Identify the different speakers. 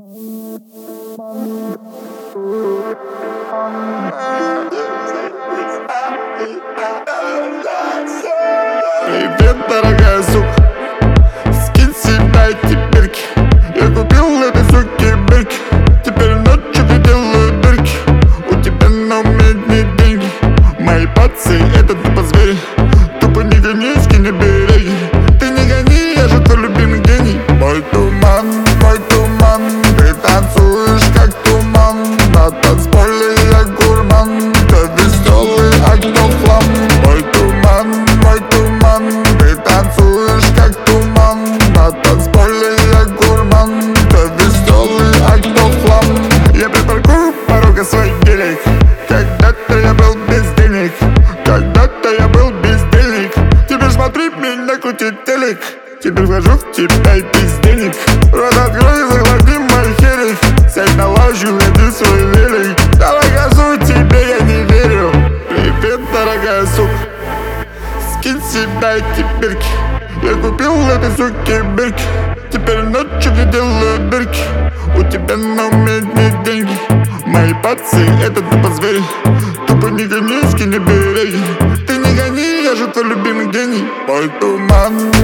Speaker 1: Привет, дорогая сука, скинь с себя эти бирки. Я купил этой суке бирки, теперь ночью я делаю дырки. У тебя на уме одни деньги, мои пацы это тупо звери. Тупо не гони, скинь береги. Ты не гони, я же твой любимый гений. Мой туман, ты танцуешь как туман. На танцполе я гурман, ты веселый огнем флам. Мой туман, ты танцуешь как туман. На танцполе я гурман, ты веселый огнем флам. Я припаркую порога свой гелик. Когда-то я был без денег, когда-то я был бездельник. Теперь смотри, меня крутит телек. Теперь вхожу в тебя и без денег. Рот открой и заглоти мой херик. Сядь на лавочку, веди свой велик. Давай газуй, тебе я не верю. Привет, дорогая сука, скинь с себя эти бирки. Я купил этой суке бирки, теперь ночью я делаю дырки. У тебя на уме одни деньги, мои пацы это тупо звери. Тупо не гони, скинь береги. Ты не гони, я же твой любимый гений. Мой туман,